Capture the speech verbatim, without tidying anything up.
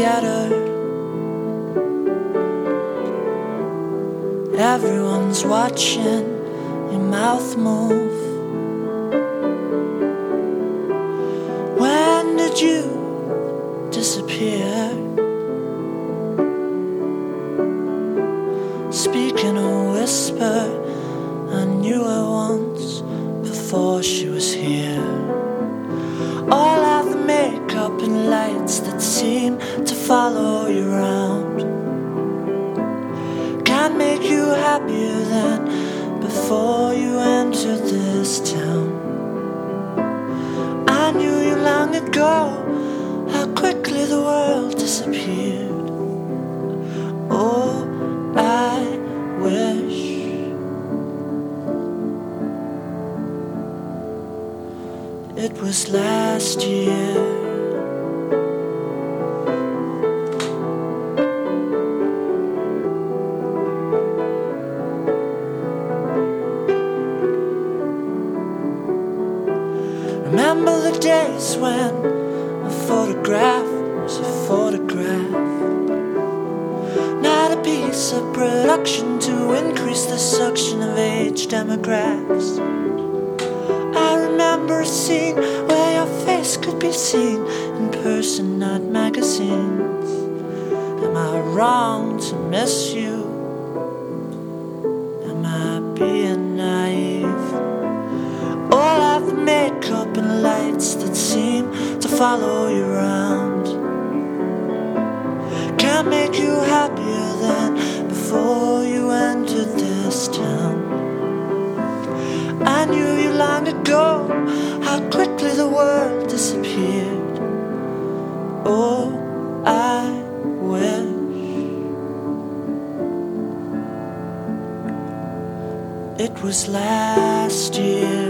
together. Everyone's watching your mouth move. When did you disappear? Speaking a whisper, I knew her once before she was here. All of the makeup and lights that seem to follow you around can't make you happier than before you entered this town. I knew you long ago, how quickly the world disappeared. Oh, I wish it was last year. Remember the days when a photograph was a photograph, not a piece of production to increase the suction of age demographics. I remember a scene where your face could be seen in person, not magazines. Am I wrong to miss you? Am I being naive? All of the makeup and lights that seem to follow you around can't make you happier than before you entered this town. I knew you long ago, how quickly the world disappeared. Oh, I wish it was last year.